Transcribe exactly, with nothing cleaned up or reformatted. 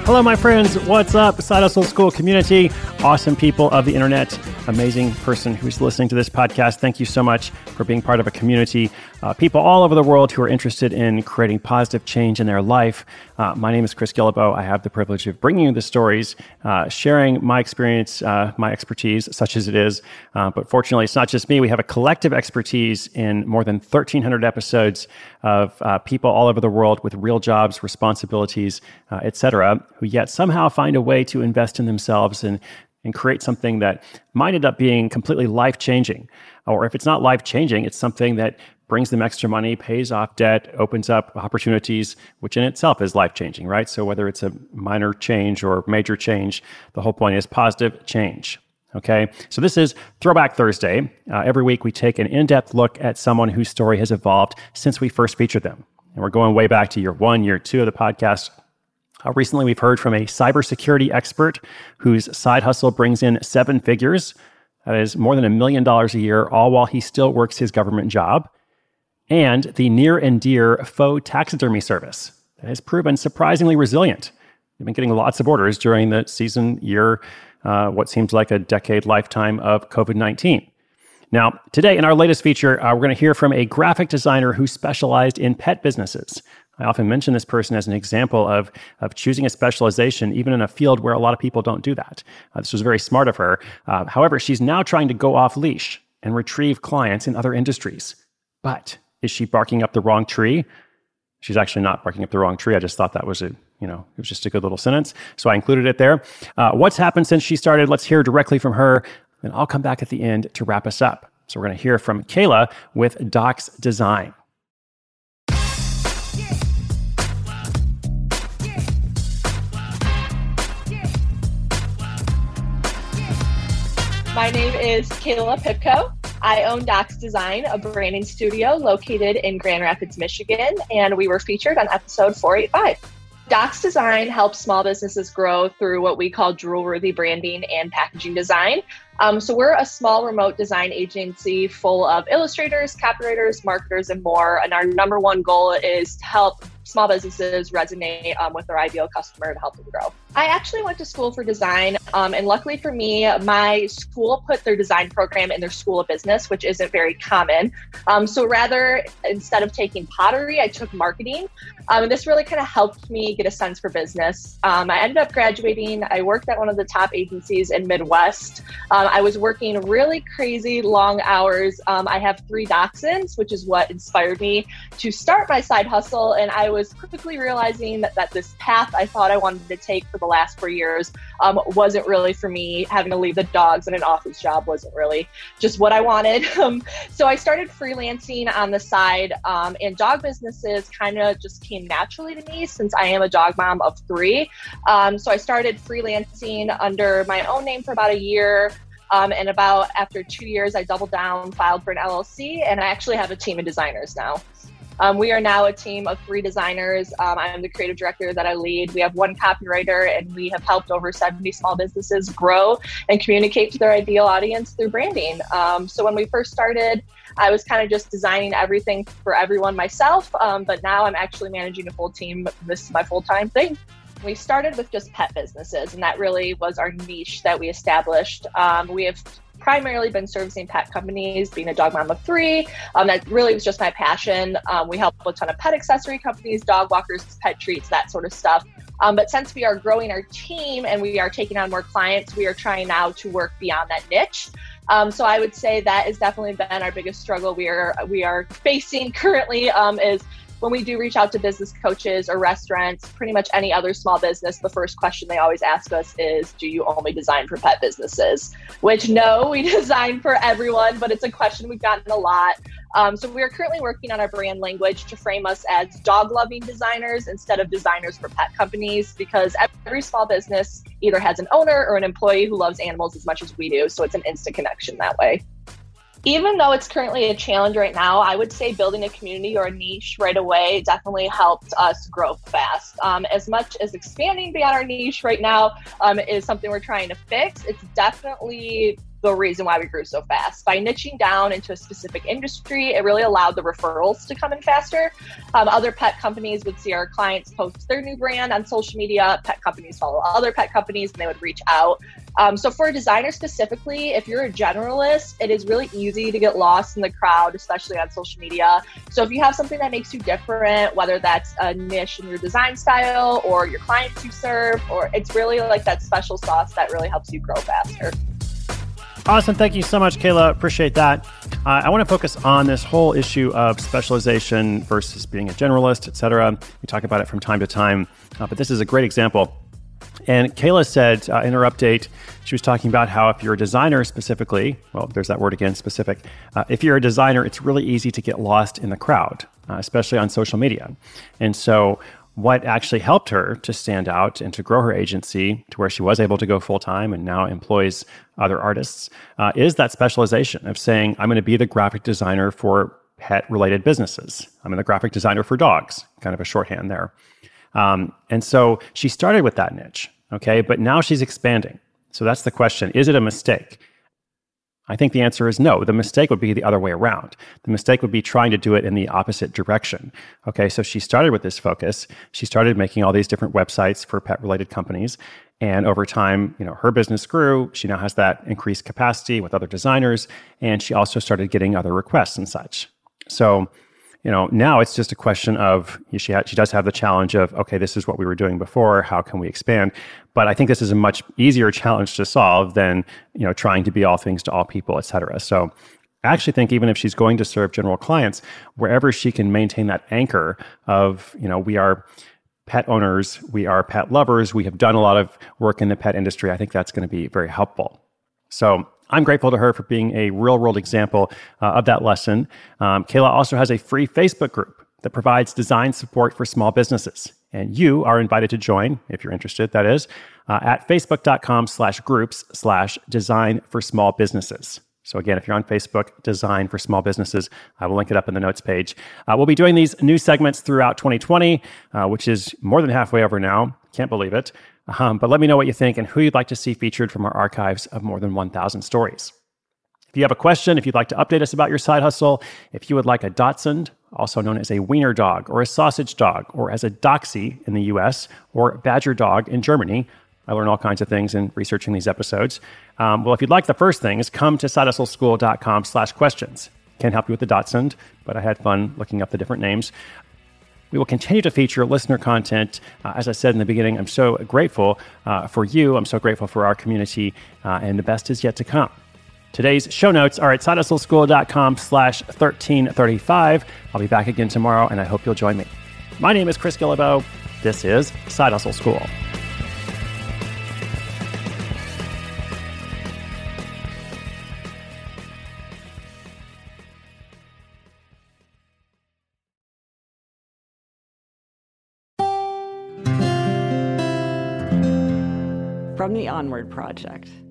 Hello, my friends. What's up? Side Hustle School community, awesome people of the internet, amazing person who's listening to this podcast. Thank you so much for being part of a community. Uh, people all over the world who are interested in creating positive change in their life. Uh, my name is Chris Guillebeau. I have the privilege of bringing you the stories, uh, sharing my experience, uh, my expertise, such as it is. Uh, but fortunately, it's not just me. We have a collective expertise in more than thirteen hundred episodes of uh, people all over the world with real jobs, responsibilities, uh, et cetera, who yet somehow find a way to invest in themselves and and create something that might end up being completely life-changing. Or if it's not life-changing, it's something that brings them extra money, pays off debt, opens up opportunities, which in itself is life-changing, right? So whether it's a minor change or major change, the whole point is positive change. Okay, so this is Throwback Thursday. Uh, every week we take an in-depth look at someone whose story has evolved since we first featured them. And we're going way back to year one, year two of the podcast. Uh, recently, we've heard from a cybersecurity expert whose side hustle brings in seven figures. That is more than a million dollars a year, all while he still works his government job. And the near and dear faux taxidermy service that has proven surprisingly resilient. We've been getting lots of orders during the season, year, uh, what seems like a decade lifetime of covid nineteen. Now, today in our latest feature, uh, we're going to hear from a graphic designer who specialized in pet businesses. I often mention this person as an example of, of choosing a specialization, even in a field where a lot of people don't do that. Uh, this was very smart of her. Uh, however, she's now trying to go off leash and retrieve clients in other industries. But is she barking up the wrong tree? She's actually not barking up the wrong tree. I just thought that was a, you know, it was just a good little sentence. So I included it there. Uh, what's happened since she started? Let's hear directly from her. And I'll come back at the end to wrap us up. So we're going to hear from Kayla with Docs Design. My name is Kayla Pipko. I own Docs Design, a branding studio located in Grand Rapids, Michigan, and we were featured on episode four eighty-five. Docs Design helps small businesses grow through what we call drool-worthy branding and packaging design. Um, so we're a small remote design agency full of illustrators, copywriters, marketers, and more. And our number one goal is to help small businesses resonate um, with their ideal customer to help them grow. I actually went to school for design, um, and luckily for me, my school put their design program in their school of business, which isn't very common. Um, so rather, instead of taking pottery, I took marketing. Um, and this really kind of helped me get a sense for business. Um, I ended up graduating. I worked at one of the top agencies in Midwest. Um, I was working really crazy long hours. Um, I have three dachshunds, which is what inspired me to start my side hustle. And I was quickly realizing that, that this path I thought I wanted to take for the last four years um, wasn't really for me. Having to leave the dogs and an office job wasn't really just what I wanted. Um, so I started freelancing on the side, um, and dog businesses kind of just came naturally to me since I am a dog mom of three. Um, so I started freelancing under my own name for about a year. Um, and about after two years, I doubled down, filed for an L L C, and I actually have a team of designers now. Um, we are now a team of three designers. Um, I'm the creative director that I lead. We have one copywriter, and we have helped over seventy small businesses grow and communicate to their ideal audience through branding. Um, so when we first started, I was kind of just designing everything for everyone myself, um, but now I'm actually managing a full team. This is my full-time thing. We started with just pet businesses, and that really was our niche that we established. Um, we have primarily been servicing pet companies, being a dog mom of three. Um, that really was just my passion. Um, we help a ton of pet accessory companies, dog walkers, pet treats, that sort of stuff. Um, but since we are growing our team and we are taking on more clients, we are trying now to work beyond that niche. Um, so I would say that has definitely been our biggest struggle we are we are facing currently um, is when we do reach out to business coaches or restaurants, pretty much any other small business, the first question they always ask us is, do you only design for pet businesses? Which, no, we design for everyone, but it's a question we've gotten a lot. Um, so we are currently working on our brand language to frame us as dog-loving designers instead of designers for pet companies, because every small business either has an owner or an employee who loves animals as much as we do. So it's an instant connection that way. Even though it's currently a challenge right now, I would say building a community or a niche right away definitely helped us grow fast. Um, as much as expanding beyond our niche right now um, is something we're trying to fix, it's definitely the reason why we grew so fast. By niching down into a specific industry, it really allowed the referrals to come in faster. Um, other pet companies would see our clients post their new brand on social media. Pet companies follow other pet companies, and they would reach out. Um, so for a designer specifically, if you're a generalist, it is really easy to get lost in the crowd, especially on social media. So if you have something that makes you different, whether that's a niche in your design style or your clients you serve, or it's really like that special sauce that really helps you grow faster. Awesome. Thank you so much, Kayla. Appreciate that. Uh, I want to focus on this whole issue of specialization versus being a generalist, et cetera. We talk about it from time to time, uh, but this is a great example. And Kayla said uh, in her update, she was talking about how if you're a designer specifically, well, there's that word again, specific. Uh, if you're a designer, it's really easy to get lost in the crowd, uh, especially on social media. And so what actually helped her to stand out and to grow her agency to where she was able to go full-time and now employs other artists uh, is that specialization of saying, I'm going to be the graphic designer for pet-related businesses. I'm the graphic designer for dogs, kind of a shorthand there. Um, and so she started with that niche, okay? But now she's expanding. So that's the question. Is it a mistake? I think the answer is no. The mistake would be the other way around. The mistake would be trying to do it in the opposite direction. Okay, so she started with this focus. She started making all these different websites for pet-related companies. And over time, you know, her business grew. She now has that increased capacity with other designers. And she also started getting other requests and such. So, you know, now it's just a question of, she ha- she does have the challenge of, okay, this is what we were doing before. How can we expand? But I think this is a much easier challenge to solve than, you know, trying to be all things to all people, et cetera. So I actually think even if she's going to serve general clients, wherever she can maintain that anchor of, you know, we are pet owners, we are pet lovers, we have done a lot of work in the pet industry, I think that's going to be very helpful. So I'm grateful to her for being a real-world example uh, of that lesson. Um, Kayla also has a free Facebook group that provides design support for small businesses. And you are invited to join, if you're interested, that is, uh, at facebook.com slash groups slash design for small businesses. So again, if you're on Facebook, Design for Small Businesses, I will link it up in the notes page. Uh, we'll be doing these new segments throughout twenty twenty, uh, which is more than halfway over now. Can't believe it. Um, but let me know what you think and who you'd like to see featured from our archives of more than one thousand stories. If you have a question, if you'd like to update us about your side hustle, if you would like a Dachshund, also known as a wiener dog or a sausage dog, or as a Dachshund in the U S, or badger dog in Germany, I learn all kinds of things in researching these episodes. Um, well, if you'd like the first things, come to sidehustleschool.com slash questions. Can't help you with the Dachshund, but I had fun looking up the different names. We will continue to feature listener content. Uh, as I said in the beginning, I'm so grateful uh, for you. I'm so grateful for our community, uh, and the best is yet to come. Today's show notes are at sidehustleschool.com slash 1335. I'll be back again tomorrow, and I hope you'll join me. My name is Chris Guillebeau. This is Side Hustle School. From the Onward Project.